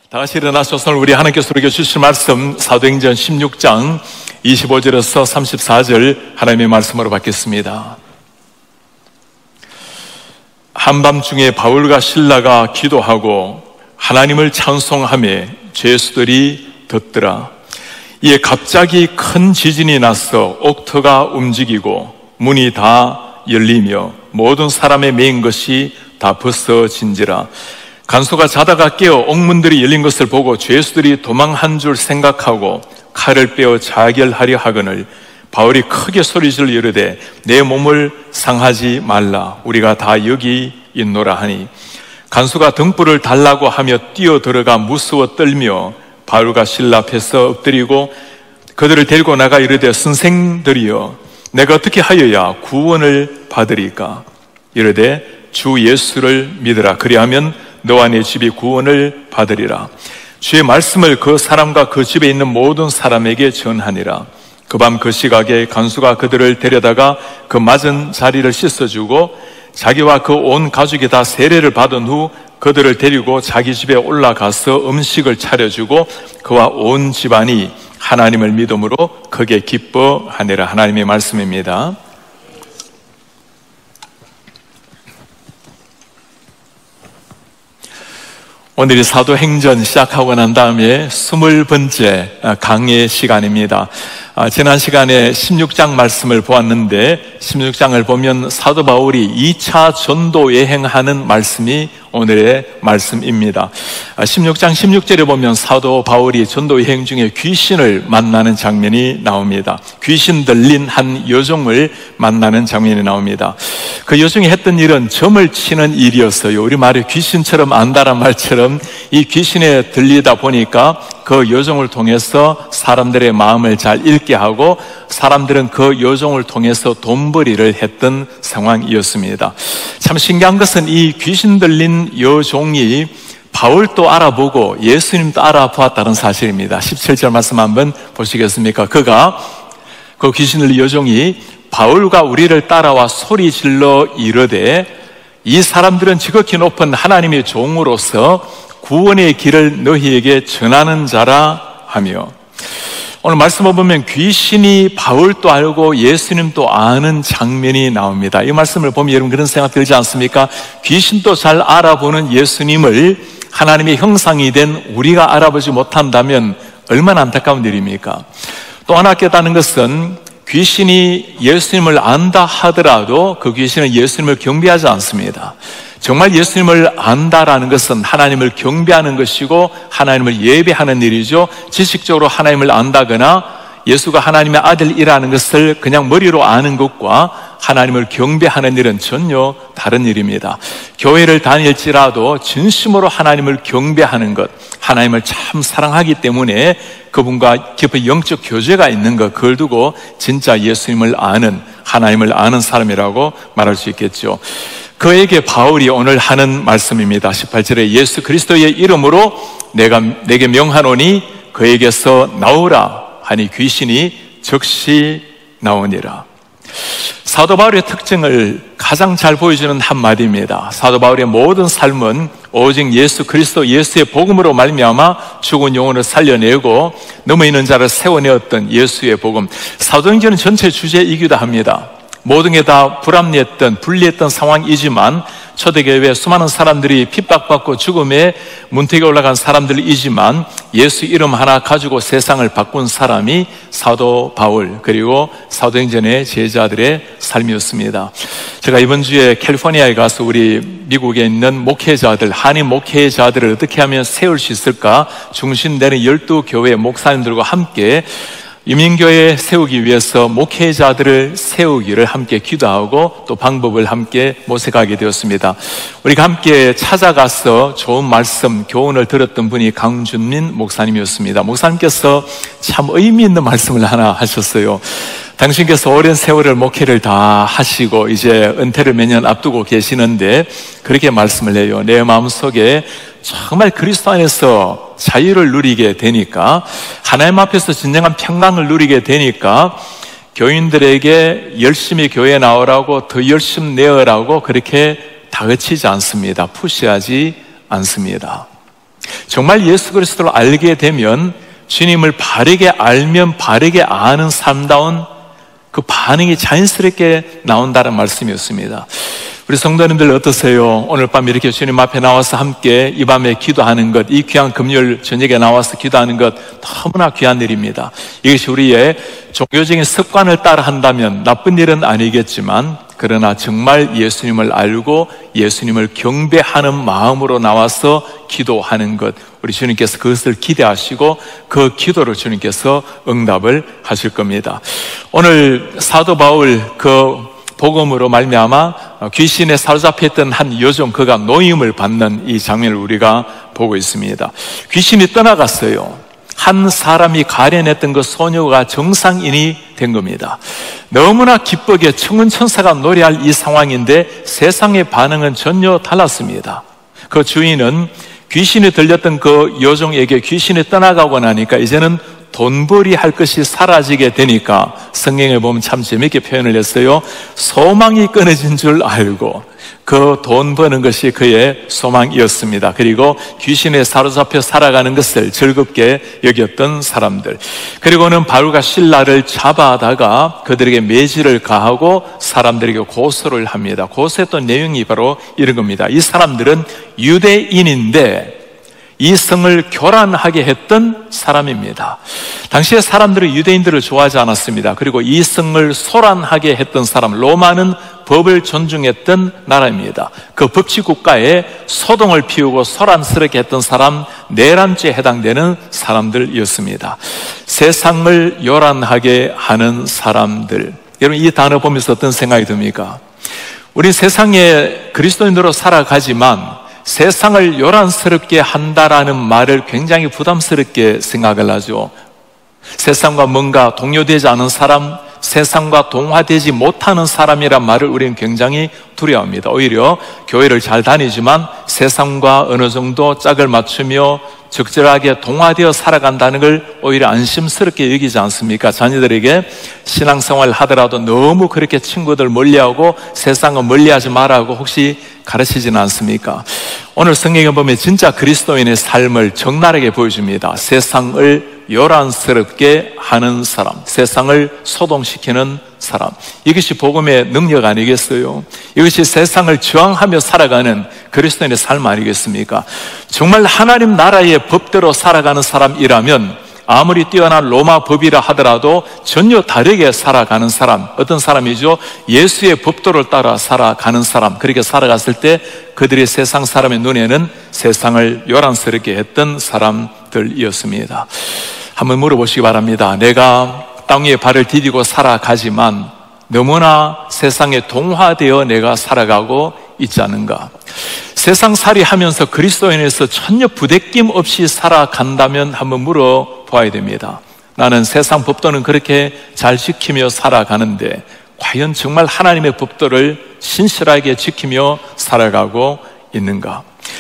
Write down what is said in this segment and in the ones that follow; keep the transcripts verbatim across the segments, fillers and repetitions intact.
다 같이 일어나셔서 우리 하나님께서 우리에게 주실 말씀 사도행전 십육 장 이십오 절에서 삼십사 절 하나님의 말씀으로 받겠습니다. 한밤중에 바울과 실라가 기도하고 하나님을 찬송하며 죄수들이 듣더라. 이에 갑자기 큰 지진이 나서 옥터가 움직이고 문이 다 열리며 모든 사람의 메인 것이 다 벗어진지라. 간수가 자다가 깨어 옥문들이 열린 것을 보고 죄수들이 도망한 줄 생각하고 칼을 빼어 자결하려 하거늘 바울이 크게 소리질러 이르되 내 몸을 상하지 말라, 우리가 다 여기 있노라 하니 간수가 등불을 달라고 하며 뛰어들어가 무서워 떨며 바울과 실라 앞에서 엎드리고 그들을 데리고 나가 이르되 선생들이여 내가 어떻게 하여야 구원을 받으리까? 이르되 주 예수를 믿으라, 그리하면 너와 네 집이 구원을 받으리라. 주의 말씀을 그 사람과 그 집에 있는 모든 사람에게 전하니라. 그 밤 그 시각에 간수가 그들을 데려다가 그 맞은 자리를 씻어주고 자기와 그 온 가족이 다 세례를 받은 후 그들을 데리고 자기 집에 올라가서 음식을 차려주고 그와 온 집안이 하나님을 믿음으로 크게 기뻐하니라. 하나님의 말씀입니다. 오늘이 사도행전 시작하고 난 다음에 스물 번째 강의 시간입니다. 지난 시간에 십육 장 말씀을 보았는데 십육 장을 보면 사도 바울이 이 차 전도 여행하는 말씀이 오늘의 말씀입니다. 십육 장 십육 절에 보면 사도 바울이 전도 여행 중에 귀신을 만나는 장면이 나옵니다. 귀신 들린 한 여종을 만나는 장면이 나옵니다. 그 여종이 했던 일은 점을 치는 일이었어요. 우리 말에 귀신처럼 안다란 말처럼 이 귀신에 들리다 보니까 그 여종을 통해서 사람들의 마음을 잘 읽게 하고 사람들은 그 여종을 통해서 돈벌이를 했던 상황이었습니다. 참 신기한 것은 이 귀신 들린 여종이 바울도 알아보고 예수님도 알아보았다는 사실입니다. 십칠 절 말씀 한번 보시겠습니까? 그가 그 귀신 들린 여종이 바울과 우리를 따라와 소리 질러 이르되 이 사람들은 지극히 높은 하나님의 종으로서 구원의 길을 너희에게 전하는 자라 하며, 오늘 말씀을 보면 귀신이 바울도 알고 예수님도 아는 장면이 나옵니다. 이 말씀을 보면 여러분 그런 생각 들지 않습니까? 귀신도 잘 알아보는 예수님을 하나님의 형상이 된 우리가 알아보지 못한다면 얼마나 안타까운 일입니까? 또 하나 깨닫는 것은 귀신이 예수님을 안다 하더라도 그 귀신은 예수님을 경배하지 않습니다. 정말 예수님을 안다라는 것은 하나님을 경배하는 것이고 하나님을 예배하는 일이죠. 지식적으로 하나님을 안다거나 예수가 하나님의 아들이라는 것을 그냥 머리로 아는 것과 하나님을 경배하는 일은 전혀 다른 일입니다. 교회를 다닐지라도 진심으로 하나님을 경배하는 것, 하나님을 참 사랑하기 때문에 그분과 깊은 영적 교제가 있는 것, 그걸 두고 진짜 예수님을 아는, 하나님을 아는 사람이라고 말할 수 있겠죠. 그에게 바울이 오늘 하는 말씀입니다. 십팔 절에 예수 그리스도의 이름으로 내가 내게 명하노니 그에게서 나오라 하니 귀신이 즉시 나오니라. 사도 바울의 특징을 가장 잘 보여주는 한마디입니다. 사도 바울의 모든 삶은 오직 예수 그리스도 예수의 복음으로 말미암아 죽은 영혼을 살려내고 넘어있는 자를 세워내었던 예수의 복음. 사도행전은 전체 주제이기도 합니다. 모든 게 다 불합리했던 불리했던 상황이지만 초대교회에 수많은 사람들이 핍박받고 죽음에 문턱에 올라간 사람들이지만 예수 이름 하나 가지고 세상을 바꾼 사람이 사도 바울 그리고 사도행전의 제자들의 삶이었습니다. 제가 이번 주에 캘리포니아에 가서 우리 미국에 있는 목회자들, 한인 목회자들을 어떻게 하면 세울 수 있을까 중심되는 열두 교회 목사님들과 함께 이민교회 세우기 위해서 목회자들을 세우기를 함께 기도하고 또 방법을 함께 모색하게 되었습니다. 우리가 함께 찾아가서 좋은 말씀, 교훈을 들었던 분이 강준민 목사님이었습니다. 목사님께서 참 의미 있는 말씀을 하나 하셨어요. 당신께서 오랜 세월을 목회를 다 하시고 이제 은퇴를 몇 년 앞두고 계시는데 그렇게 말씀을 해요. 내 마음속에 정말 그리스도 안에서 자유를 누리게 되니까, 하나님 앞에서 진정한 평강을 누리게 되니까 교인들에게 열심히 교회에 나오라고, 더 열심히 내어라고 그렇게 다그치지 않습니다. 푸시하지 않습니다. 정말 예수 그리스도를 알게 되면 주님을 바르게 알면 바르게 아는 삶다운 그 반응이 자연스럽게 나온다는 말씀이었습니다. 우리 성도님들 어떠세요? 오늘 밤 이렇게 주님 앞에 나와서 함께 이 밤에 기도하는 것, 이 귀한 금요일 저녁에 나와서 기도하는 것 너무나 귀한 일입니다. 이것이 우리의 종교적인 습관을 따라 한다면 나쁜 일은 아니겠지만, 그러나 정말 예수님을 알고 예수님을 경배하는 마음으로 나와서 기도하는 것, 우리 주님께서 그것을 기대하시고 그 기도를 주님께서 응답을 하실 겁니다. 오늘 사도 바울 그 복음으로 말미암아 귀신에 사로잡혔던 한 여종, 그가 노임을 받는 이 장면을 우리가 보고 있습니다. 귀신이 떠나갔어요. 한 사람이 가련했던 그 소녀가 정상인이 된 겁니다. 너무나 기쁘게 청운천사가 노래할 이 상황인데 세상의 반응은 전혀 달랐습니다. 그 주인은 귀신이 들렸던 그 여종에게 귀신이 떠나가고 나니까 이제는 돈벌이 할 것이 사라지게 되니까 성경에 보면 참 재밌게 표현을 했어요. 소망이 끊어진 줄 알고 그 돈 버는 것이 그의 소망이었습니다. 그리고 귀신에 사로잡혀 살아가는 것을 즐겁게 여겼던 사람들, 그리고는 바울과 실라를 잡아다가 그들에게 매질을 가하고 사람들에게 고소를 합니다. 고소했던 내용이 바로 이런 겁니다. 이 사람들은 유대인인데 이 성을 교란하게 했던 사람입니다. 당시에 사람들은 유대인들을 좋아하지 않았습니다. 그리고 이 성을 소란하게 했던 사람, 로마는 법을 존중했던 나라입니다. 그 법치국가에 소동을 피우고 소란스럽게 했던 사람, 내란죄에 해당되는 사람들이었습니다. 세상을 요란하게 하는 사람들. 여러분, 이 단어 보면서 어떤 생각이 듭니까? 우리 세상에 그리스도인으로 살아가지만 세상을 요란스럽게 한다라는 말을 굉장히 부담스럽게 생각을 하죠. 세상과 뭔가 동요되지 않은 사람, 세상과 동화되지 못하는 사람이란 말을 우리는 굉장히 두려워합니다. 오히려 교회를 잘 다니지만 세상과 어느 정도 짝을 맞추며 적절하게 동화되어 살아간다는 걸 오히려 안심스럽게 여기지 않습니까? 자녀들에게 신앙생활을 하더라도 너무 그렇게 친구들 멀리하고 세상은 멀리하지 말라고 혹시 가르치지는 않습니까? 오늘 성경에 보면 진짜 그리스도인의 삶을 적나라하게 보여줍니다. 세상을 요란스럽게 하는 사람, 세상을 소동시키는 사람, 이것이 복음의 능력 아니겠어요? 이것이 세상을 저항하며 살아가는 그리스도인의 삶 아니겠습니까? 정말 하나님 나라의 법대로 살아가는 사람이라면 아무리 뛰어난 로마 법이라 하더라도 전혀 다르게 살아가는 사람, 어떤 사람이죠? 예수의 법도를 따라 살아가는 사람. 그렇게 살아갔을 때 그들이 세상 사람의 눈에는 세상을 요란스럽게 했던 사람들이었습니다. 한번 물어보시기 바랍니다. 내가 땅 위에 발을 디디고 살아가지만 너무나 세상에 동화되어 내가 살아가고 있지 않은가? 세상살이 하면서 그리스도인에서 전혀 부대낌 없이 살아간다면 한번 물어봐야 됩니다. 나는 세상 법도는 그렇게 잘 지키며 살아가는데 과연 정말 하나님의 법도를 신실하게 지키며 살아가고 있는가?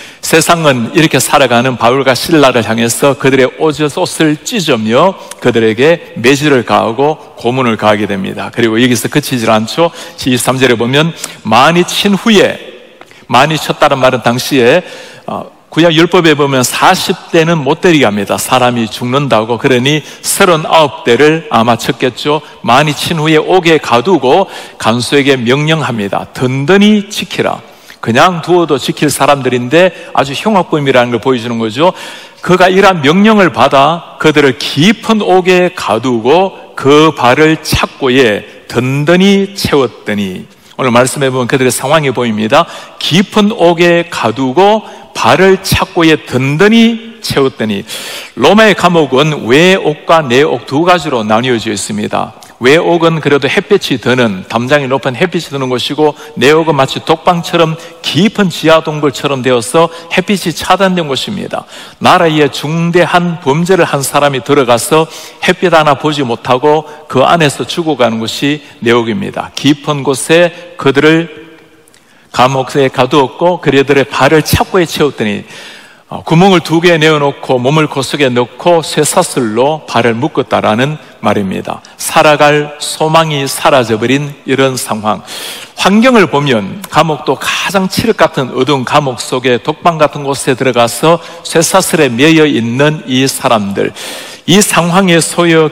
세상은 이렇게 살아가는 바울과 실라를 향해서 그들의 옷을 찢으며 그들에게 매질을 가하고 고문을 가하게 됩니다. 그리고 여기서 그치질 않죠. 이십삼 절에 보면 많이 친 후에, 많이 쳤다는 말은 당시에 구약 율법에 보면 사십 대는 못 때리게 합니다. 사람이 죽는다고. 그러니 서른아홉 대를 아마 쳤겠죠. 많이 친 후에 옥에 가두고 간수에게 명령합니다. 든든히 지키라. 그냥 두어도 지킬 사람들인데 아주 흉악범이라는 걸 보여주는 거죠. 그가 이러한 명령을 받아 그들을 깊은 옥에 가두고 그 발을 착고에 든든히 채웠더니, 오늘 말씀해 보면 그들의 상황이 보입니다. 깊은 옥에 가두고 발을 착고에 든든히 채웠더니, 로마의 감옥은 외옥과 내옥 두 가지로 나뉘어져 있습니다. 외옥은 그래도 햇빛이 드는, 담장이 높은 햇빛이 드는 곳이고, 내옥은 마치 독방처럼 깊은 지하 동굴처럼 되어서 햇빛이 차단된 곳입니다. 나라에 중대한 범죄를 한 사람이 들어가서 햇빛 하나 보지 못하고 그 안에서 죽어가는 곳이 내옥입니다. 깊은 곳에 그들을 감옥에 가두었고 그들의 발을 착고에 채웠더니, 구멍을 두 개 내어놓고 몸을 그 속에 넣고 쇠사슬로 발을 묶었다라는 말입니다. 살아갈 소망이 사라져버린 이런 상황. 환경을 보면 감옥도 가장 칠흑 같은 어두운 감옥 속에 독방 같은 곳에 들어가서 쇠사슬에 매여 있는 이 사람들, 이 상황에 소여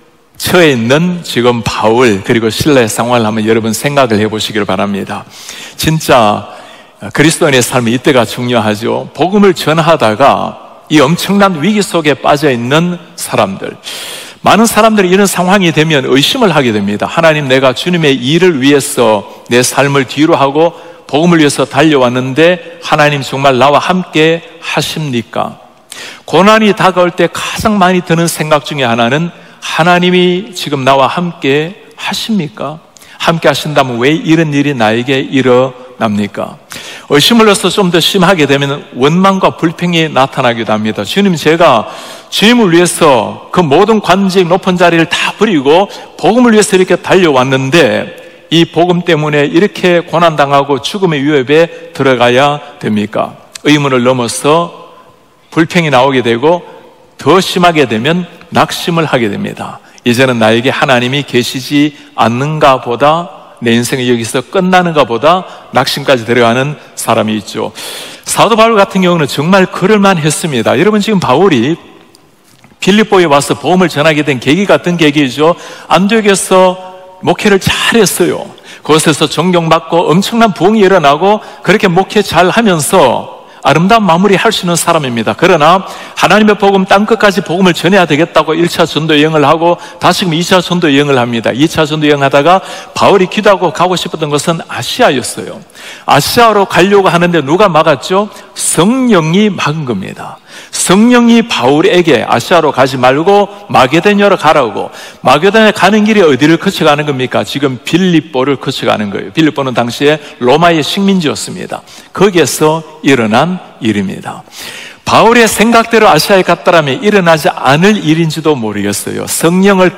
처해 있는 지금 바울 그리고 실라의 상황을 한번 여러분 생각을 해보시길 바랍니다. 진짜 그리스도인의 삶이 이때가 중요하죠. 복음을 전하다가 이 엄청난 위기 속에 빠져 있는 사람들, 많은 사람들이 이런 상황이 되면 의심을 하게 됩니다. 하나님, 내가 주님의 일을 위해서 내 삶을 뒤로 하고 복음을 위해서 달려왔는데 하나님 정말 나와 함께 하십니까? 고난이 다가올 때 가장 많이 드는 생각 중에 하나는 하나님이 지금 나와 함께 하십니까? 함께 하신다면 왜 이런 일이 나에게 일어납니까? 의심을 넣어서 좀 더 심하게 되면 원망과 불평이 나타나기도 합니다. 주님, 제가 주님을 위해서 그 모든 관직 높은 자리를 다 버리고 복음을 위해서 이렇게 달려왔는데 이 복음 때문에 이렇게 고난당하고 죽음의 위협에 들어가야 됩니까? 의문을 넘어서 불평이 나오게 되고 더 심하게 되면 낙심을 하게 됩니다. 이제는 나에게 하나님이 계시지 않는가 보다, 내 인생이 여기서 끝나는가 보다 낙심까지 들어가는 사람이 있죠. 사도 바울 같은 경우는 정말 그럴만 했습니다. 여러분, 지금 바울이 빌립보에 와서 복음을 전하게 된 계기가 어떤 계기이죠? 안디옥에서 목회를 잘했어요. 그곳에서 존경받고 엄청난 부흥이 일어나고 그렇게 목회 잘 하면서 아름다운 마무리 할 수 있는 사람입니다. 그러나 하나님의 복음 땅끝까지 복음을 전해야 되겠다고 일 차 전도 여행을 하고 다시금 이 차 전도 여행을 합니다. 이 차 전도 여행하다가 바울이 기도하고 가고 싶었던 것은 아시아였어요. 아시아로 가려고 하는데 누가 막았죠? 성령이 막은 겁니다. 성령이 바울에게 아시아로 가지 말고 마게도냐로 가라고. 마게도냐에 가는 길이 어디를 거쳐가는 겁니까? 지금 빌립보를 거쳐가는 거예요. 빌립보는 당시에 로마의 식민지였습니다. 거기에서 일어난 일입니다. 바울의 생각대로 아시아에 갔다라면 일어나지 않을 일인지도 모르겠어요. 성령을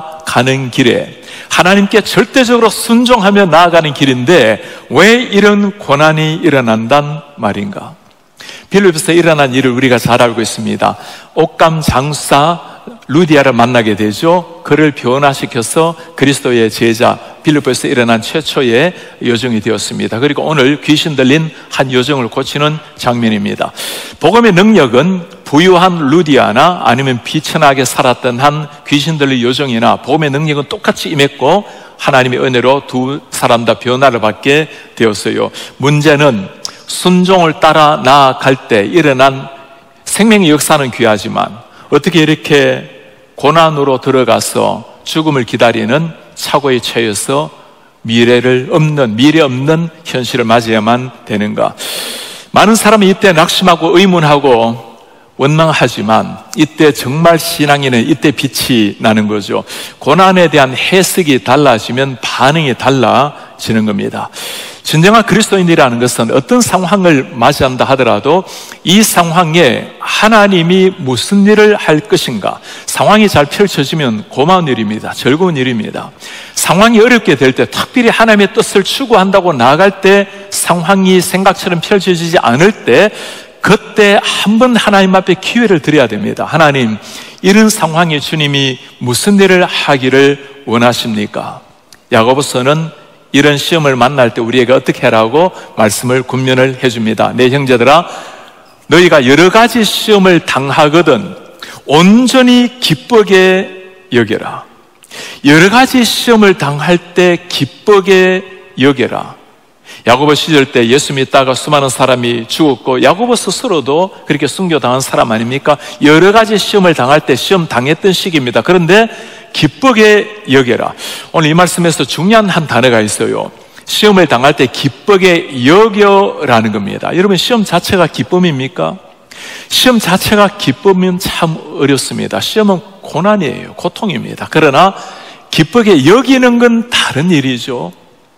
따라가는 길에 하나님께 절대적으로 순종하며 나아가는 길인데 왜 이런 고난이 일어난단 말인가? 빌립보에서 일어난 일을 우리가 잘 알고 있습니다. 옷감 장사 루디아를 만나게 되죠. 그를 변화시켜서 그리스도의 제자, 빌립보에서 일어난 최초의 여정이 되었습니다. 그리고 오늘 귀신 들린 한 여정을 고치는 장면입니다. 복음의 능력은 부유한 루디아나 아니면 비천하게 살았던 한 귀신 들린 여정이나 복음의 능력은 똑같이 임했고 하나님의 은혜로 두 사람 다 변화를 받게 되었어요. 문제는 순종을 따라 나아갈 때 일어난 생명의 역사는 귀하지만 어떻게 이렇게 고난으로 들어가서 죽음을 기다리는 착오에 처해서 미래를 없는, 미래 없는 현실을 맞이해야만 되는가? 많은 사람이 이때 낙심하고 의문하고 원망하지만 이때 정말 신앙인은 이때 빛이 나는 거죠. 고난에 대한 해석이 달라지면 반응이 달라지는 겁니다. 진정한 그리스도인이라는 것은 어떤 상황을 맞이한다 하더라도 이 상황에 하나님이 무슨 일을 할 것인가, 상황이 잘 펼쳐지면 고마운 일입니다. 즐거운 일입니다. 상황이 어렵게 될 때 특별히 하나님의 뜻을 추구한다고 나아갈 때 상황이 생각처럼 펼쳐지지 않을 때 그때 한 번 하나님 앞에 기회를 드려야 됩니다. 하나님, 이런 상황에 주님이 무슨 일을 하기를 원하십니까? 야고보서는 이런 시험을 만날 때 우리에게 어떻게 하라고 말씀을 군면을 해줍니다. 내 형제들아, 너희가 여러 가지 시험을 당하거든 온전히 기쁘게 여겨라. 여러 가지 시험을 당할 때 기쁘게 여겨라. 야고보 시절 때 예수 믿다가 수많은 사람이 죽었고 야고보 스스로도 그렇게 순교당한 사람 아닙니까? 여러 가지 시험을 당할 때 시험 당했던 시기입니다. 그런데 기쁘게 여겨라. 오늘 이 말씀에서 중요한 한 단어가 있어요. 시험을 당할 때 기쁘게 여겨라는 겁니다. 여러분, 시험 자체가 기쁨입니까? 시험 자체가 기쁨은 참 어렵습니다. 시험은 고난이에요. 고통입니다. 그러나 기쁘게 여기는 건 다른 일이죠.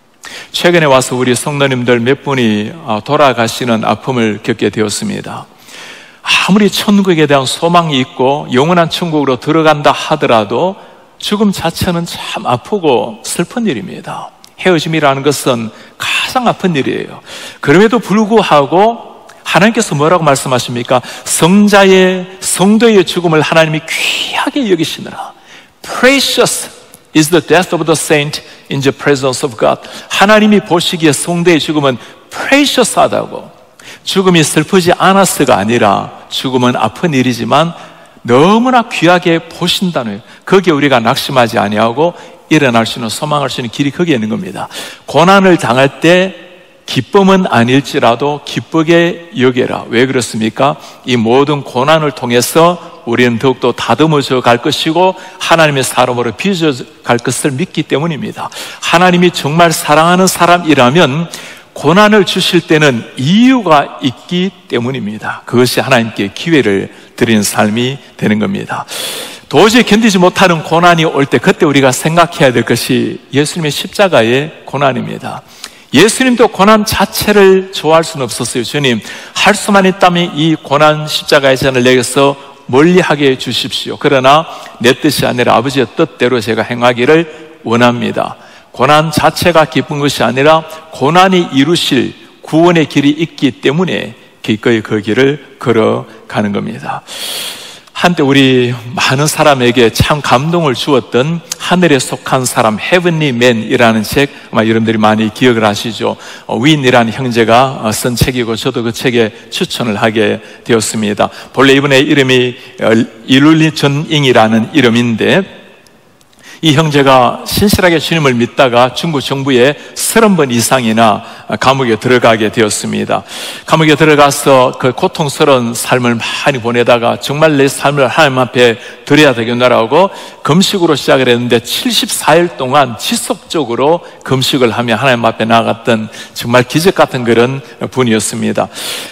최근에 와서 우리 성도님들 몇 분이 돌아가시는 아픔을 겪게 되었습니다. 아무리 천국에 대한 소망이 있고 영원한 천국으로 들어간다 하더라도 죽음 자체는 참 아프고 슬픈 일입니다. 헤어짐이라는 것은 가장 아픈 일이에요. 그럼에도 불구하고 하나님께서 뭐라고 말씀하십니까? 성자의, 성도의 죽음을 하나님이 귀하게 여기시느라. Precious is the death of the saint in the presence of God. 하나님이 보시기에 성도의 죽음은 precious하다고. 죽음이 슬프지 않았어가 아니라 죽음은 아픈 일이지만 너무나 귀하게 보신다는 거예요. 거기에 우리가 낙심하지 아니하고 일어날 수 있는, 소망할 수 있는 길이 거기에 있는 겁니다. 고난을 당할 때 기쁨은 아닐지라도 기쁘게 여겨라. 왜 그렇습니까? 이 모든 고난을 통해서 우리는 더욱더 다듬어져 갈 것이고 하나님의 사람으로 빚어져 갈 것을 믿기 때문입니다. 하나님이 정말 사랑하는 사람이라면 고난을 주실 때는 이유가 있기 때문입니다. 그것이 하나님께 기회를 드리는 삶이 되는 겁니다. 도저히 견디지 못하는 고난이 올 때 그때 우리가 생각해야 될 것이 예수님의 십자가의 고난입니다. 예수님도 고난 자체를 좋아할 수는 없었어요. 주님, 할 수만 있다면 이 고난 십자가의 잔을 내게서 멀리하게 해주십시오. 그러나 내 뜻이 아니라 아버지의 뜻대로 제가 행하기를 원합니다. 고난 자체가 기쁜 것이 아니라 고난이 이루실 구원의 길이 있기 때문에 기꺼이 그 길을 걸어가는 겁니다. 한때 우리 많은 사람에게 참 감동을 주었던 하늘에 속한 사람, Heavenly Man이라는 책, 아마 여러분들이 많이 기억을 하시죠. 윈이라는 형제가 쓴 책이고 저도 그 책에 추천을 하게 되었습니다. 본래 이분의 이름이 일룰리 전잉이라는 이름인데 이 형제가 신실하게 주님을 믿다가 중국 정부에 서른 번 이상이나 감옥에 들어가게 되었습니다. 감옥에 들어가서 그 고통스러운 삶을 많이 보내다가 정말 내 삶을 하나님 앞에 드려야 되겠나라고 금식으로 시작을 했는데 칠십사 일 동안 지속적으로 금식을 하며 하나님 앞에 나아갔던 정말 기적 같은 그런 분이었습니다.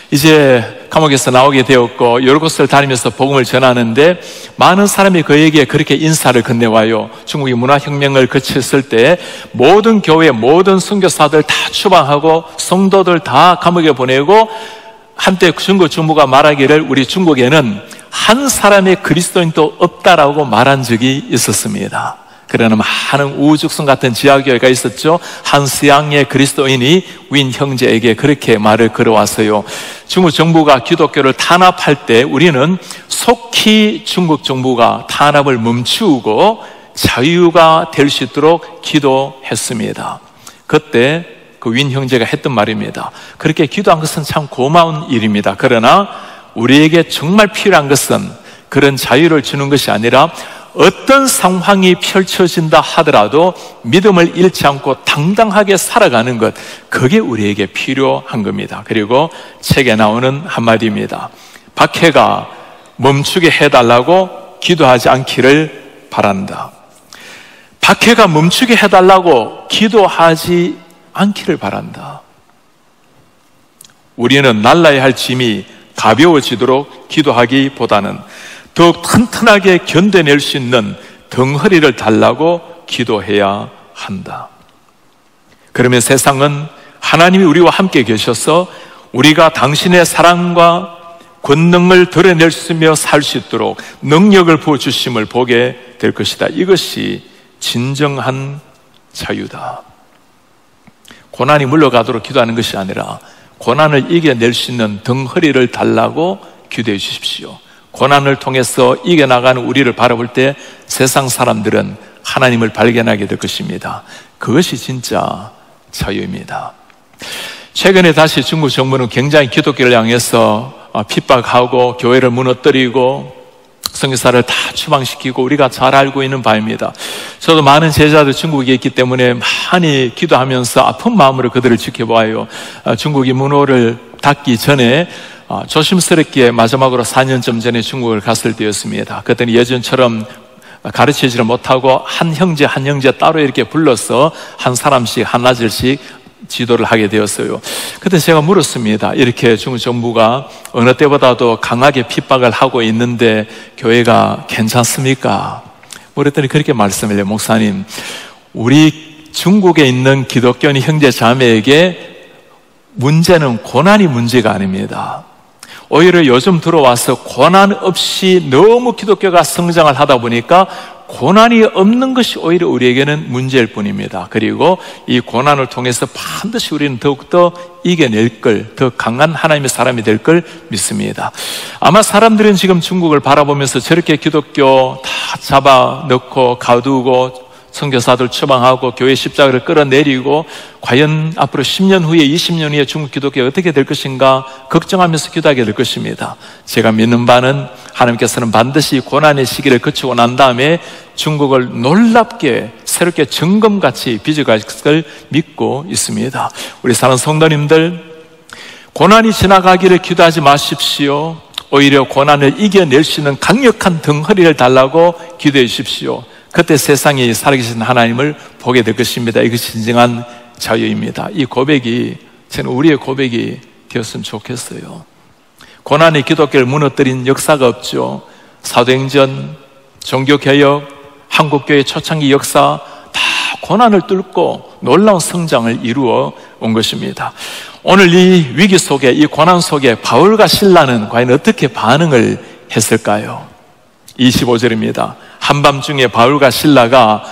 이제 감옥에서 나오게 되었고 여러 곳을 다니면서 복음을 전하는데 많은 사람이 그에게 그렇게 인사를 건네와요. 중국이 문화혁명을 거쳤을 때 모든 교회, 모든 선교사들 다 추방하고 성도들 다 감옥에 보내고 한때 중국 정부가 말하기를 우리 중국에는 한 사람의 그리스도인도 없다라고 말한 적이 있었습니다. 그러나 많은 우후죽순 같은 지하교회가 있었죠. 한 서양의 그리스도인이 윈 형제에게 그렇게 말을 걸어왔어요. 중국 정부가 기독교를 탄압할 때 우리는 속히 중국 정부가 탄압을 멈추고 자유가 될 수 있도록 기도했습니다. 그때 그 윈 형제가 했던 말입니다. 그렇게 기도한 것은 참 고마운 일입니다. 그러나 우리에게 정말 필요한 것은 그런 자유를 주는 것이 아니라 어떤 상황이 펼쳐진다 하더라도 믿음을 잃지 않고 당당하게 살아가는 것, 그게 우리에게 필요한 겁니다. 그리고 책에 나오는 한마디입니다. 박해가 멈추게 해달라고 기도하지 않기를 바란다. 박해가 멈추게 해달라고 기도하지 않기를 바란다. 우리는 날라야 할 짐이 가벼워지도록 기도하기보다는 더욱 튼튼하게 견뎌낼 수 있는 덩어리를 달라고 기도해야 한다. 그러면 세상은 하나님이 우리와 함께 계셔서 우리가 당신의 사랑과 권능을 드러낼 수 있으며 살 수 있도록 능력을 부어주심을 보게 될 것이다. 이것이 진정한 자유다. 고난이 물러가도록 기도하는 것이 아니라 고난을 이겨낼 수 있는 덩어리를 달라고 기도해 주십시오. 고난을 통해서 이겨나가는 우리를 바라볼 때 세상 사람들은 하나님을 발견하게 될 것입니다. 그것이 진짜 자유입니다. 최근에 다시 중국 정부는 굉장히 기독교를 향해서 핍박하고 교회를 무너뜨리고 선교사를 다 추방시키고 우리가 잘 알고 있는 바입니다. 저도 많은 제자들 중국에 있기 때문에 많이 기도하면서 아픈 마음으로 그들을 지켜봐요. 중국이 문호를 닫기 전에 조심스럽게 마지막으로 사 년쯤 전에 중국을 갔을 때였습니다. 그때는 예전처럼 가르치지를 못하고 한 형제 한 형제 따로 이렇게 불러서 한 사람씩 한나절씩 지도를 하게 되었어요. 그때 제가 물었습니다. 이렇게 중국 정부가 어느 때보다도 강하게 핍박을 하고 있는데 교회가 괜찮습니까? 물었더니 그렇게 말씀을 해요. 목사님, 우리 중국에 있는 기독교인 형제 자매에게 문제는 고난이 문제가 아닙니다. 오히려 요즘 들어와서 고난 없이 너무 기독교가 성장을 하다 보니까 고난이 없는 것이 오히려 우리에게는 문제일 뿐입니다. 그리고 이 고난을 통해서 반드시 우리는 더욱더 이겨낼 걸, 더 강한 하나님의 사람이 될 걸 믿습니다. 아마 사람들은 지금 중국을 바라보면서 저렇게 기독교 다 잡아넣고 가두고 선교사들 처방하고 교회 십자가를 끌어내리고 과연 앞으로 십 년 후에 이십 년 후에 중국 기독교가 어떻게 될 것인가 걱정하면서 기도하게 될 것입니다. 제가 믿는 바는 하나님께서는 반드시 고난의 시기를 거치고 난 다음에 중국을 놀랍게 새롭게 정금같이 빚어갈 것을 믿고 있습니다. 우리 사랑하는 성도님들, 고난이 지나가기를 기도하지 마십시오. 오히려 고난을 이겨낼 수 있는 강력한 덩어리를 달라고 기도해 주십시오. 그때 세상에 살아계신 하나님을 보게 될 것입니다. 이것이 진정한 자유입니다. 이 고백이, 저는 우리의 고백이 되었으면 좋겠어요. 고난이 기독교를 무너뜨린 역사가 없죠. 사도행전, 종교개혁, 한국교회 초창기 역사 다 고난을 뚫고 놀라운 성장을 이루어 온 것입니다. 오늘 이 위기 속에, 이 고난 속에 바울과 실라는 과연 어떻게 반응을 했을까요? 이십오 절입니다. 한밤중에 바울과 실라가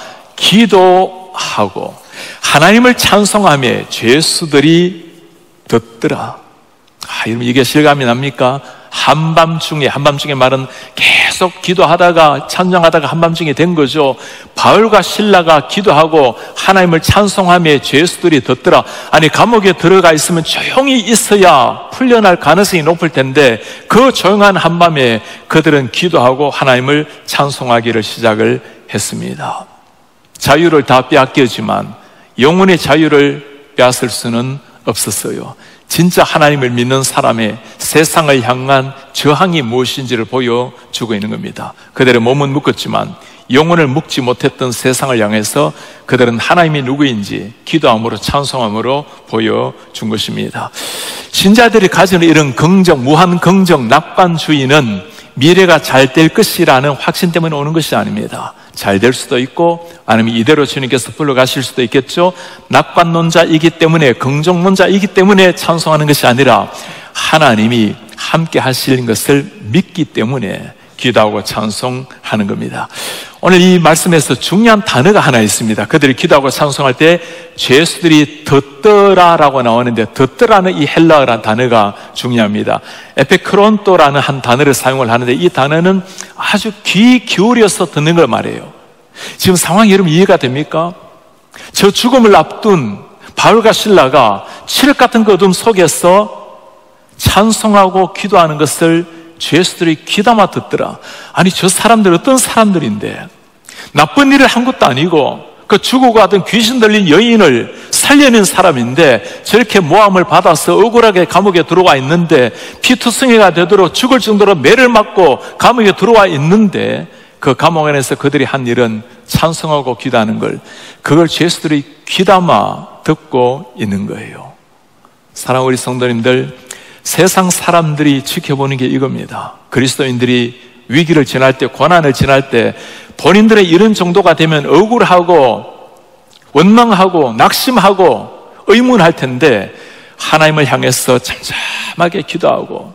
기도하고 하나님을 찬송하며 죄수들이 듣더라. 아, 여러분 이게 실감이 납니까? 한밤중에, 한밤중에 말은 계속 기도하다가 찬양하다가 한밤중에 된 거죠. 바울과 실라가 기도하고 하나님을 찬송하며 죄수들이 듣더라. 아니, 감옥에 들어가 있으면 조용히 있어야 풀려날 가능성이 높을 텐데 그 조용한 한밤에 그들은 기도하고 하나님을 찬송하기를 시작을 했습니다. 자유를 다 빼앗겼지만 영혼의 자유를 빼앗을 수는 없었어요. 진짜 하나님을 믿는 사람의 세상을 향한 저항이 무엇인지를 보여주고 있는 겁니다. 그들의 몸은 묶었지만 영혼을 묶지 못했던 세상을 향해서 그들은 하나님이 누구인지 기도함으로 찬송함으로 보여준 것입니다. 신자들이 가지는 이런 긍정, 무한 긍정, 낙관주의는 미래가 잘 될 것이라는 확신 때문에 오는 것이 아닙니다. 잘 될 수도 있고 아니면 이대로 주님께서 불러가실 수도 있겠죠. 낙관론자이기 때문에, 긍정론자이기 때문에 찬송하는 것이 아니라 하나님이 함께 하시는 것을 믿기 때문에 기도하고 찬송하는 겁니다. 오늘 이 말씀에서 중요한 단어가 하나 있습니다. 그들이 기도하고 찬송할 때 죄수들이 듣더라라고 나오는데, 듣더라는 이 헬라어라는 단어가 중요합니다. 에페크론토라는 한 단어를 사용을 하는데 이 단어는 아주 귀 기울여서 듣는 걸 말해요. 지금 상황이 여러분 이해가 됩니까? 저 죽음을 앞둔 바울과 실라가 칠흑 같은 그 어둠 속에서 찬송하고 기도하는 것을 죄수들이 귀담아 듣더라. 아니, 저 사람들 어떤 사람들인데, 나쁜 일을 한 것도 아니고 그 죽고 가던 귀신 들린 여인을 살려낸 사람인데 저렇게 모함을 받아서 억울하게 감옥에 들어와 있는데, 피투성이가 되도록 죽을 정도로 매를 맞고 감옥에 들어와 있는데 그 감옥 안에서 그들이 한 일은 찬송하고 기도하는 걸, 그걸 죄수들이 귀담아 듣고 있는 거예요. 사랑하는 우리 성도님들, 세상 사람들이 지켜보는 게 이겁니다. 그리스도인들이 위기를 지날 때, 고난을 지날 때 본인들의 이런 정도가 되면 억울하고 원망하고 낙심하고 의문할 텐데, 하나님을 향해서 잠잠하게 기도하고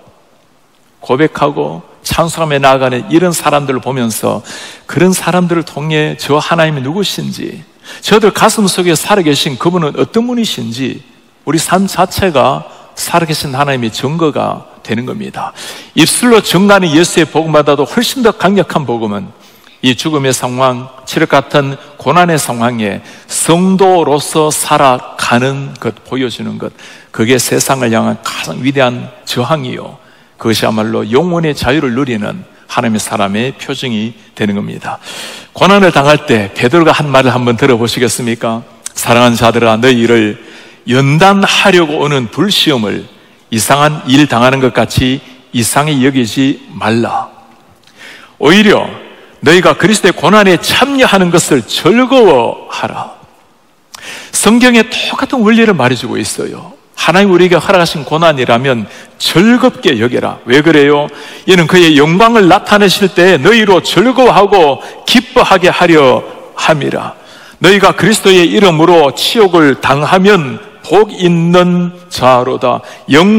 고백하고 찬송하며 나아가는 이런 사람들을 보면서 그런 사람들을 통해 저 하나님이 누구신지, 저들 가슴 속에 살아계신 그분은 어떤 분이신지 우리 삶 자체가 살아계신 하나님의 증거가 되는 겁니다. 입술로 증거하는 예수의 복음보다도 훨씬 더 강력한 복음은 이 죽음의 상황, 칠흑 같은 고난의 상황에 성도로서 살아가는 것, 보여주는 것, 그게 세상을 향한 가장 위대한 저항이요, 그것이야말로 영혼의 자유를 누리는 하나님의 사람의 표징이 되는 겁니다. 고난을 당할 때 베드로가 한 말을 한번 들어보시겠습니까? 사랑하는 자들아, 너희를 연단하려고 오는 불시험을 이상한 일 당하는 것 같이 이상히 여기지 말라. 오히려 너희가 그리스도의 고난에 참여하는 것을 즐거워하라. 성경에 똑같은 원리를 말해주고 있어요. 하나님 우리에게 허락하신 고난이라면 즐겁게 여겨라. 왜 그래요? 이는 그의 영광을 나타내실 때 너희로 즐거워하고 기뻐하게 하려 함이라. 너희가 그리스도의 이름으로 치욕을 당하면 복 있는 자로다.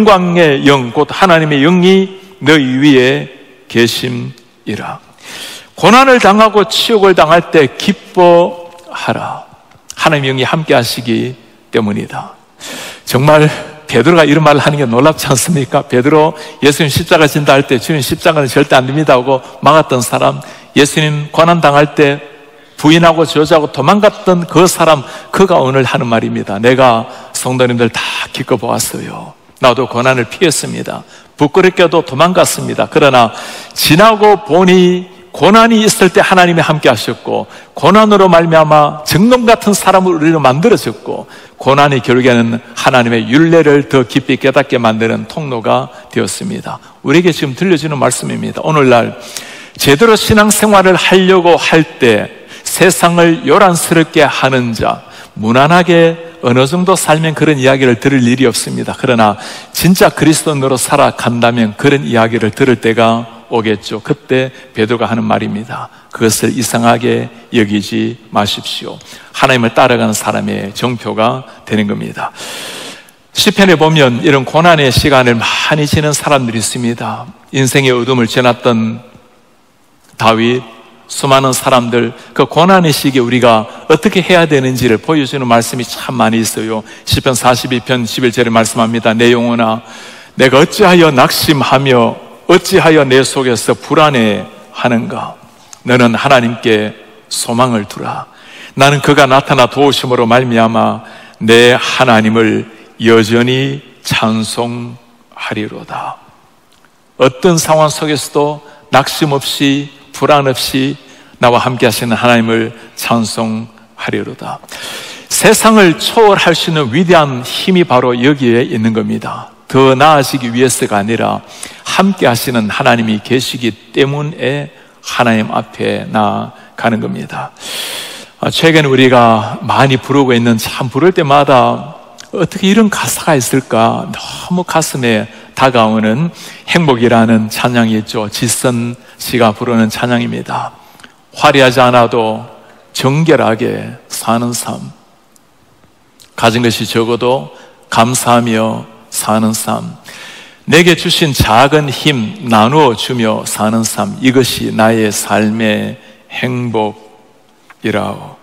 영광의 영, 곧 하나님의 영이 너희 위에 계심이라. 고난을 당하고 치욕을 당할 때 기뻐하라. 하나님의 영이 함께 하시기 때문이다. 정말 베드로가 이런 말을 하는 게 놀랍지 않습니까? 베드로 예수님 십자가 진다 할 때 주님 십자가는 절대 안 됩니다 하고 막았던 사람, 예수님 고난 당할 때 부인하고 저주하고 도망갔던 그 사람, 그가 오늘 하는 말입니다. 내가 성도님들 다 겪어보았어요. 나도 고난을 피했습니다. 부끄럽게도 도망갔습니다. 그러나 지나고 보니 고난이 있을 때 하나님이 함께 하셨고, 고난으로 말미암아 증거 같은 사람을 우리로 만들어졌고, 고난이 결국에는 하나님의 율례를 더 깊이 깨닫게 만드는 통로가 되었습니다. 우리에게 지금 들려주는 말씀입니다. 오늘날 제대로 신앙생활을 하려고 할 때 세상을 요란스럽게 하는 자, 무난하게 어느 정도 살면 그런 이야기를 들을 일이 없습니다. 그러나 진짜 그리스도인으로 살아간다면 그런 이야기를 들을 때가 오겠죠. 그때 베드로가 하는 말입니다. 그것을 이상하게 여기지 마십시오. 하나님을 따라가는 사람의 정표가 되는 겁니다. 시편에 보면 이런 고난의 시간을 많이 지낸 사람들이 있습니다. 인생의 어둠을 지났던 다윗, 수많은 사람들, 그 고난의 시기에 우리가 어떻게 해야 되는지를 보여주는 말씀이 참 많이 있어요. 시편 사십이 편 십일 절에 말씀합니다. 내 영혼아, 내가 어찌하여 낙심하며 어찌하여 내 속에서 불안해하는가? 너는 하나님께 소망을 두라. 나는 그가 나타나 도우심으로 말미암아 내 하나님을 여전히 찬송하리로다. 어떤 상황 속에서도 낙심 없이 불안 없이 나와 함께 하시는 하나님을 찬송하리로다. 세상을 초월할 수 있는 위대한 힘이 바로 여기에 있는 겁니다. 더 나아지기 위해서가 아니라 함께 하시는 하나님이 계시기 때문에 하나님 앞에 나아가는 겁니다. 최근에 우리가 많이 부르고 있는, 참 부를 때마다 어떻게 이런 가사가 있을까 너무 가슴에 다가오는 행복이라는 찬양이 있죠. 지선 씨가 부르는 찬양입니다. 화려하지 않아도 정결하게 사는 삶, 가진 것이 적어도 감사하며 사는 삶, 내게 주신 작은 힘 나누어 주며 사는 삶, 이것이 나의 삶의 행복이라오.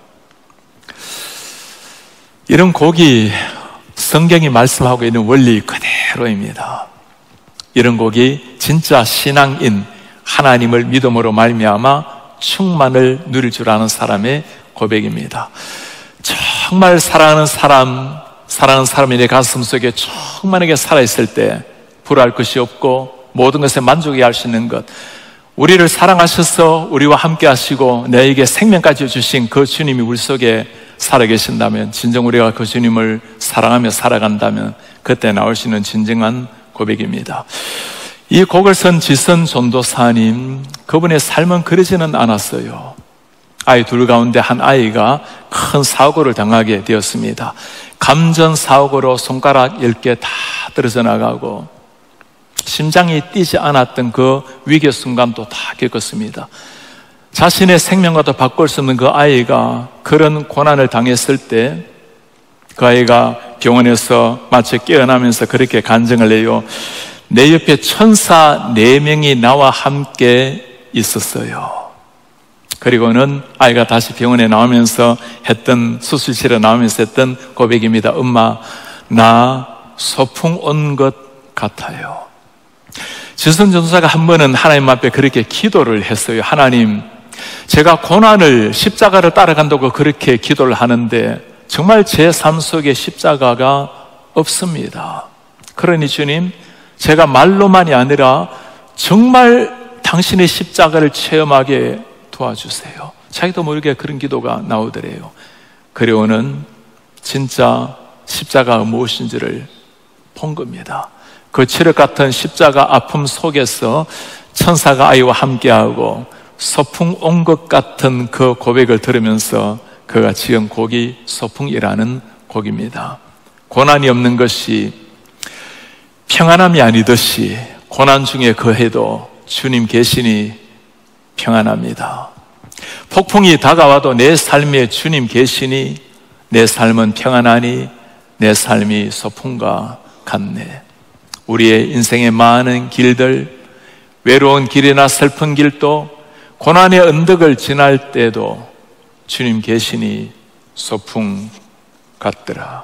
이런 곡이 성경이 말씀하고 있는 원리 그대로입니다. 이런 곡이 진짜 신앙인, 하나님을 믿음으로 말미암아 충만을 누릴 줄 아는 사람의 고백입니다. 정말 사랑하는 사람, 사랑하는 사람이 내 가슴 속에 충만하게 살아있을 때 불알 것이 없고 모든 것에 만족해야 할 수 있는 것, 우리를 사랑하셔서 우리와 함께 하시고 내게 생명까지 주신 그 주님이 우리 속에 살아계신다면, 진정 우리가 그 주님을 사랑하며 살아간다면 그때 나올 수 있는 진정한 고백입니다. 이 곡을 쓴 지선 전도사님, 그분의 삶은 그러지는 않았어요. 아이 둘 가운데 한 아이가 큰 사고를 당하게 되었습니다. 감전사고로 손가락 열 개 다 떨어져 나가고 심장이 뛰지 않았던 그 위기 순간도 다 겪었습니다. 자신의 생명과도 바꿀 수 없는 그 아이가 그런 고난을 당했을 때 그 아이가 병원에서 마치 깨어나면서 그렇게 간증을 해요. 내 옆에 천사 네 명이 나와 함께 있었어요. 그리고는 아이가 다시 병원에 나오면서 했던, 수술실에 나오면서 했던 고백입니다. 엄마, 나 소풍 온 것 같아요. 지선 전도사가 한 번은 하나님 앞에 그렇게 기도를 했어요. 하나님, 제가 고난을, 십자가를 따라간다고 그렇게 기도를 하는데 정말 제 삶 속에 십자가가 없습니다. 그러니 주님, 제가 말로만이 아니라 정말 당신의 십자가를 체험하게 도와주세요. 자기도 모르게 그런 기도가 나오더래요. 그리고는 진짜 십자가가 무엇인지를 본 겁니다. 그 칠흑 같은 십자가 아픔 속에서 천사가 아이와 함께하고 소풍 온 것 같은 그 고백을 들으면서 그가 지은 곡이 소풍이라는 곡입니다. 고난이 없는 것이 평안함이 아니듯이 고난 중에 거해도 주님 계시니 평안합니다. 폭풍이 다가와도 내 삶에 주님 계시니 내 삶은 평안하니 내 삶이 소풍과 같네. 우리의 인생의 많은 길들, 외로운 길이나 슬픈 길도 고난의 언덕을 지날 때도 주님 계시니 소풍 같더라.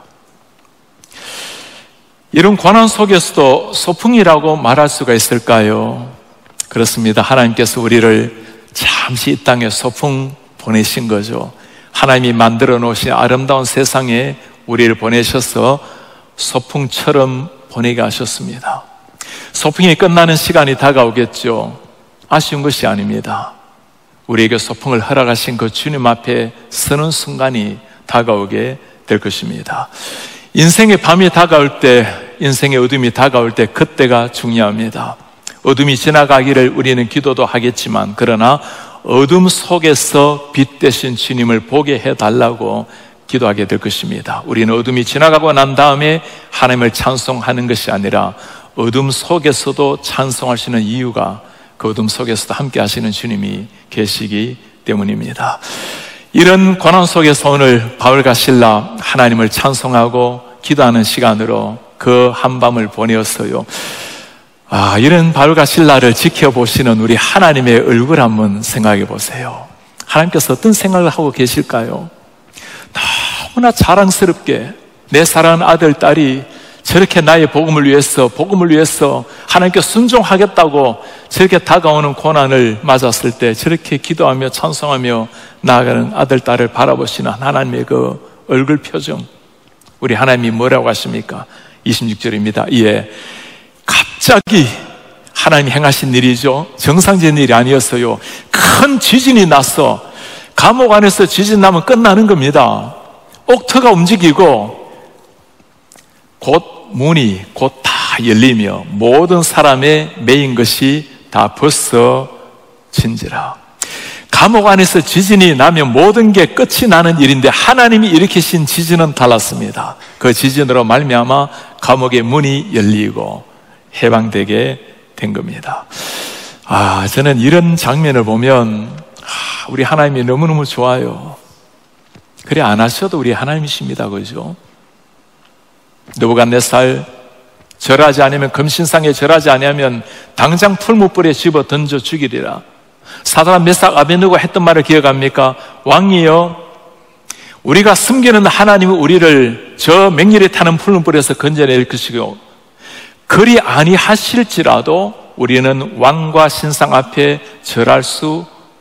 이런 고난 속에서도 소풍이라고 말할 수가 있을까요? 그렇습니다. 하나님께서 우리를 잠시 이 땅에 소풍 보내신 거죠. 하나님이 만들어 놓으신 아름다운 세상에 우리를 보내셔서 소풍처럼 보내게 하셨습니다. 소풍이 끝나는 시간이 다가오겠죠. 아쉬운 것이 아닙니다. 우리에게 소풍을 허락하신 그 주님 앞에 서는 순간이 다가오게 될 것입니다. 인생의 밤이 다가올 때, 인생의 어둠이 다가올 때 그때가 중요합니다. 어둠이 지나가기를 우리는 기도도 하겠지만, 그러나 어둠 속에서 빛 되신 주님을 보게 해달라고 기도하게 될 것입니다. 우리는 어둠이 지나가고 난 다음에 하나님을 찬송하는 것이 아니라 어둠 속에서도 찬송할 수 있는 이유가 그 어둠 속에서도 함께 하시는 주님이 계시기 때문입니다. 이런 고난 속에서 오늘 바울과 실라 하나님을 찬송하고 기도하는 시간으로 그 한밤을 보내었어요. 아, 이런 바울과 실라를 지켜보시는 우리 하나님의 얼굴 한번 생각해 보세요. 하나님께서 어떤 생각을 하고 계실까요? 너무나 자랑스럽게 내 사랑하는 아들, 딸이 저렇게 나의 복음을 위해서, 복음을 위해서 하나님께 순종하겠다고 저렇게 다가오는 고난을 맞았을 때 저렇게 기도하며 찬송하며 나아가는 아들, 딸을 바라보시는 하나님의 그 얼굴 표정. 우리 하나님이 뭐라고 하십니까? 이십육 절입니다. 이에 갑자기 하나님이 행하신 일이죠. 정상적인 일이 아니었어요. 큰 지진이 났어. 감옥 안에서 지진 나면 끝나는 겁니다. 옥터가 움직이고 곧 문이 곧 다 열리며 모든 사람의 매인 것이 다 벗어진지라. 감옥 안에서 지진이 나면 모든 게 끝이 나는 일인데 하나님이 일으키신 지진은 달랐습니다. 그 지진으로 말미암아 감옥의 문이 열리고 해방되게 된 겁니다. 아, 저는 이런 장면을 보면 아, 우리 하나님이 너무너무 좋아요. 그래 안 하셔도 우리 하나님이십니다. 그죠? 느부갓네살 절하지 않으면, 금신상에 절하지 아니하면 당장 풀무불에 집어 던져 죽이리라. 사드락 메삭 아베느고가 했던 말을 기억합니까? 왕이여, 우리가 숨기는 하나님이 우리를 저 맹렬히 타는 풀무불에서 건져낼 것이고 그리 아니하실지라도 우리는 왕과 신상 앞에 절할 수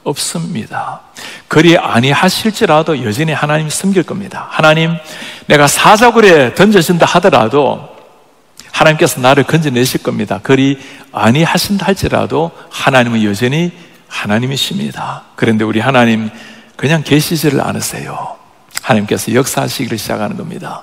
없습니다. 그리 아니하실지라도 여전히 하나님이 섬길 겁니다. 하나님, 내가 사자굴에 던져진다 하더라도 하나님께서 나를 건져내실 겁니다. 그리 아니하신다 할지라도 하나님은 여전히 하나님이십니다. 그런데 우리 하나님 그냥 계시지를 않으세요. 하나님께서 역사하시기를 시작하는 겁니다.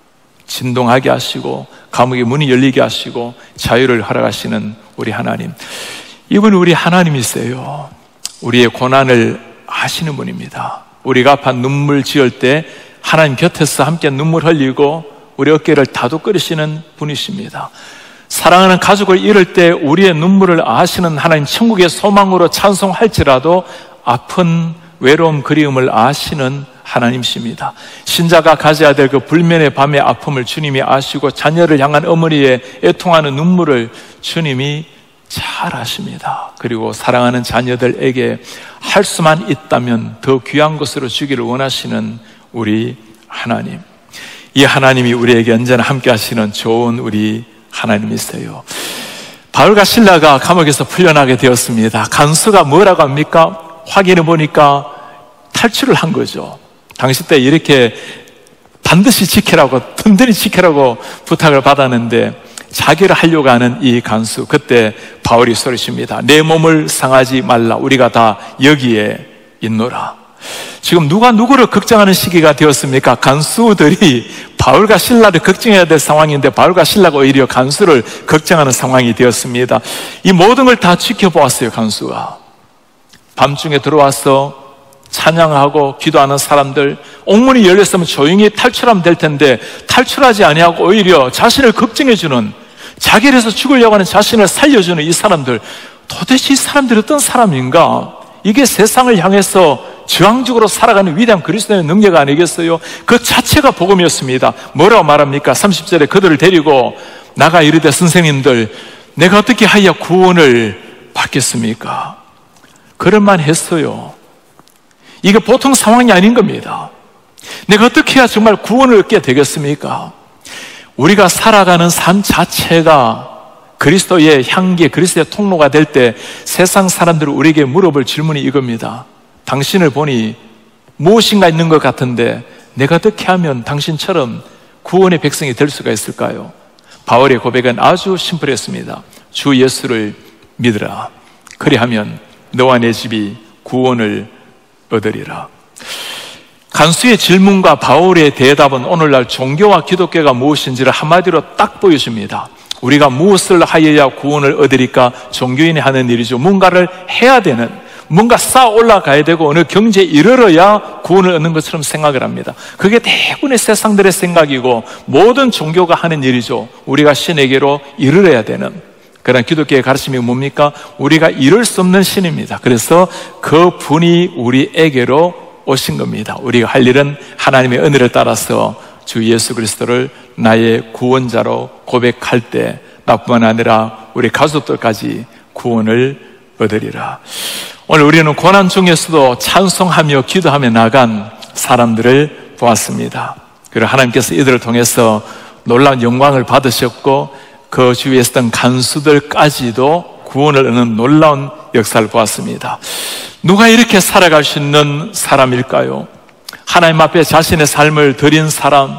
진동하게 하시고 감옥의 문이 열리게 하시고 자유를 허락하시는 우리 하나님, 이분은 우리 하나님이세요. 우리의 고난을 아시는 분입니다. 우리가 아파 눈물 지을 때 하나님 곁에서 함께 눈물 흘리고 우리 어깨를 다독거리시는 분이십니다. 사랑하는 가족을 잃을 때 우리의 눈물을 아시는 하나님, 천국의 소망으로 찬송할지라도 아픈 외로움, 그리움을 아시는 하나님이십니다. 신자가 가져야 될 그 불면의 밤의 아픔을 주님이 아시고 자녀를 향한 어머니의 애통하는 눈물을 주님이 잘 아십니다. 그리고 사랑하는 자녀들에게 할 수만 있다면 더 귀한 것으로 주기를 원하시는 우리 하나님, 이 하나님이 우리에게 언제나 함께 하시는 좋은 우리 하나님이세요. 바울과 실라가 감옥에서 풀려나게 되었습니다. 간수가 뭐라고 합니까? 확인해 보니까 탈출을 한 거죠. 당시 때 이렇게 반드시 지키라고, 든든히 지키라고 부탁을 받았는데 자기를 하려고 하는 이 간수, 그때 바울이 소리칩니다. 내 몸을 상하지 말라. 우리가 다 여기에 있노라. 지금 누가 누구를 걱정하는 시기가 되었습니까? 간수들이 바울과 실라를 걱정해야 될 상황인데 바울과 실라가 오히려 간수를 걱정하는 상황이 되었습니다. 이 모든 걸 다 지켜보았어요. 간수가 밤중에 들어와서 찬양하고 기도하는 사람들, 옥문이 열렸으면 조용히 탈출하면 될 텐데 탈출하지 아니하고 오히려 자신을 걱정해주는, 자기를 해서 죽으려고 하는 자신을 살려주는 이 사람들, 도대체 이 사람들이 어떤 사람인가? 이게 세상을 향해서 저항적으로 살아가는 위대한 그리스도의 능력 아니겠어요? 그 자체가 복음이었습니다. 뭐라고 말합니까? 삼십 절에 그들을 데리고 나가 이르되, 선생님들, 내가 어떻게 하여 구원을 받겠습니까? 그럴만 했어요. 이게 보통 상황이 아닌 겁니다. 내가 어떻게 해야 정말 구원을 얻게 되겠습니까? 우리가 살아가는 삶 자체가 그리스도의 향기, 그리스도의 통로가 될 때 세상 사람들이 우리에게 물어볼 질문이 이겁니다. 당신을 보니 무엇인가 있는 것 같은데 내가 어떻게 하면 당신처럼 구원의 백성이 될 수가 있을까요? 바울의 고백은 아주 심플했습니다. 주 예수를 믿으라. 그리하면 너와 내 집이 구원을 얻으리라. 간수의 질문과 바울의 대답은 오늘날 종교와 기독교가 무엇인지를 한마디로 딱 보여줍니다. 우리가 무엇을 하여야 구원을 얻으리까? 종교인이 하는 일이죠. 뭔가를 해야 되는, 뭔가 쌓아 올라가야 되고 어느 경지에 이르러야 구원을 얻는 것처럼 생각을 합니다. 그게 대부분의 세상들의 생각이고 모든 종교가 하는 일이죠. 우리가 신에게로 이르러야 되는. 그러나 기독교의 가르침이 뭡니까? 우리가 이룰 수 없는 신입니다. 그래서 그 분이 우리에게로 오신 겁니다. 우리가 할 일은 하나님의 은혜를 따라서 주 예수 그리스도를 나의 구원자로 고백할 때 나뿐만 아니라 우리 가족들까지 구원을 얻으리라. 오늘 우리는 고난 중에서도 찬송하며 기도하며 나간 사람들을 보았습니다. 그리고 하나님께서 이들을 통해서 놀라운 영광을 받으셨고 그 주위에 있었던 간수들까지도 구원을 얻는 놀라운 역사를 보았습니다. 누가 이렇게 살아갈 수 있는 사람일까요? 하나님 앞에 자신의 삶을 드린 사람,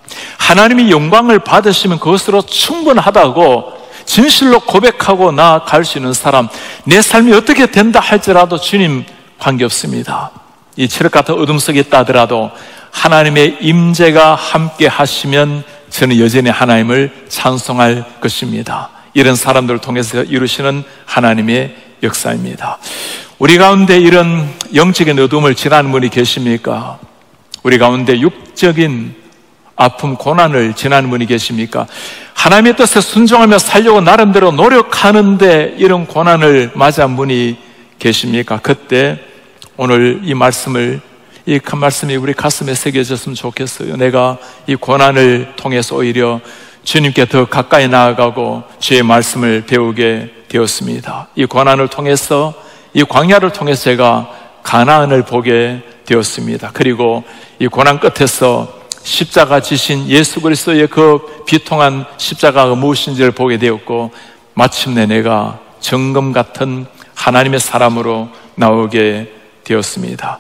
하나님이 영광을 받으시면 그것으로 충분하다고 진실로 고백하고 나아갈 수 있는 사람, 내 삶이 어떻게 된다 할지라도 주님 관계없습니다. 이 칠흑 같은 어둠 속에 있다 하더라도 하나님의 임재가 함께 하시면 저는 여전히 하나님을 찬송할 것입니다. 이런 사람들을 통해서 이루시는 하나님의 역사입니다. 우리 가운데 이런 영적인 어둠을 지나는 분이 계십니까? 우리 가운데 육적인 아픔, 고난을 지나는 분이 계십니까? 하나님의 뜻에 순종하며 살려고 나름대로 노력하는데 이런 고난을 맞이한 분이 계십니까? 그때 오늘 이 말씀을, 이 큰 말씀이 우리 가슴에 새겨졌으면 좋겠어요. 내가 이 고난을 통해서 오히려 주님께 더 가까이 나아가고 주의 말씀을 배우게 되었습니다. 이 고난을 통해서, 이 광야를 통해서 제가 가나안을 보게 되었습니다. 그리고 이 고난 끝에서 십자가 지신 예수 그리스도의 그 비통한 십자가가 무엇인지를 보게 되었고 마침내 내가 정금 같은 하나님의 사람으로 나오게 되었습니다.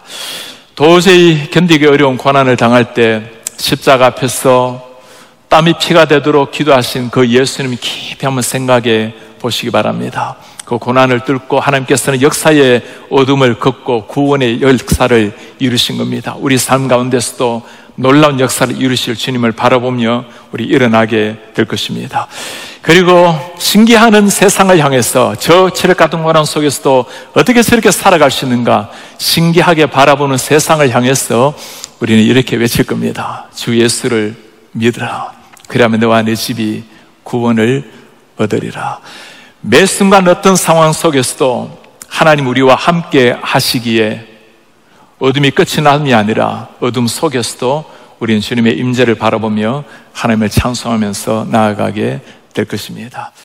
도저히 견디기 어려운 고난을 당할 때 십자가 앞에서 땀이 피가 되도록 기도하신 그 예수님 깊이 한번 생각해 보시기 바랍니다. 그 고난을 뚫고 하나님께서는 역사의 어둠을 걷고 구원의 역사를 이루신 겁니다. 우리 삶 가운데서도 놀라운 역사를 이루실 주님을 바라보며 우리 일어나게 될 것입니다. 그리고 신기하는 세상을 향해서 저 칠흑 같은 고난 속에서도 어떻게 저렇게 살아갈 수 있는가 신기하게 바라보는 세상을 향해서 우리는 이렇게 외칠 겁니다. 주 예수를 믿으라. 그러면 너와 내 집이 구원을 얻으리라. 매 순간 어떤 상황 속에서도 하나님 우리와 함께 하시기에 어둠이 끝이 남이 아니라 어둠 속에서도 우리는 주님의 임재를 바라보며 하나님을 찬송하면서 나아가게 될 것입니다.